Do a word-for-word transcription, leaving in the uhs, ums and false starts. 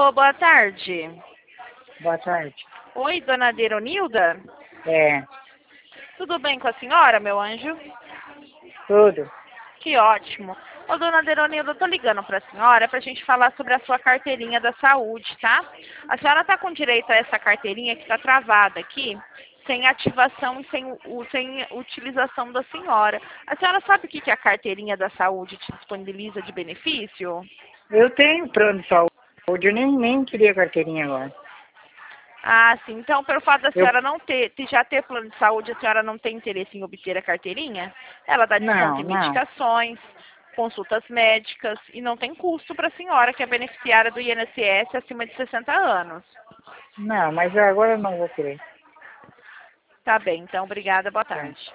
Alô, boa tarde. Boa tarde. Oi, dona Deronilda? É, Tudo bem com a senhora, meu anjo? tudo. Que ótimo. Ô, dona Deronilda, eu tô ligando pra senhora pra gente falar sobre a sua carteirinha da saúde, tá? A senhora tá com direito a essa carteirinha que tá travada aqui, sem ativação e sem, o, sem utilização da senhora. A senhora sabe o que, que a carteirinha da saúde te disponibiliza de benefício? Eu tenho plano de saúde, eu nem, nem queria carteirinha agora. Ah, sim. Então, pelo fato da Eu, senhora não ter, de já ter plano de saúde, a senhora não tem interesse em obter a carteirinha? Ela dá desconto não, em não, medicações, consultas médicas e não tem custo para a senhora que é beneficiária do I N S S acima de sessenta anos. não, mas agora eu não vou querer. Tá bem, então, obrigada, boa Tá. tarde.